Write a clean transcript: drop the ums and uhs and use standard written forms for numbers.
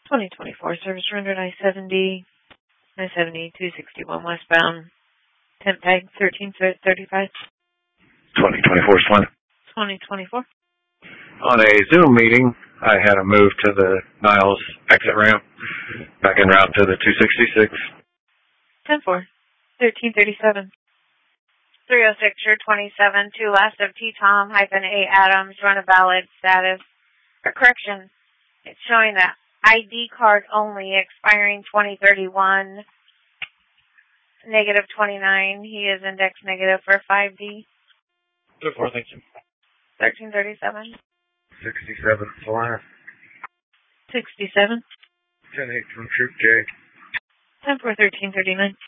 2024 service rendered I-70, 261 westbound, temp tag 1335. 2024 Slim. 2024. On a Zoom meeting, I had to move to the Niles exit ramp, back en route to the 266. 10-4, 1337. 306, you're 27, 2 last of T-Tom -A Adams, run a valid status. Correction, it's showing that ID card only, expiring 2031, -29. He is index negative for 5D. 2-4, thank you. 1337. 67 Slim. 67. 10-8 from Troop J. 10-4, 1339.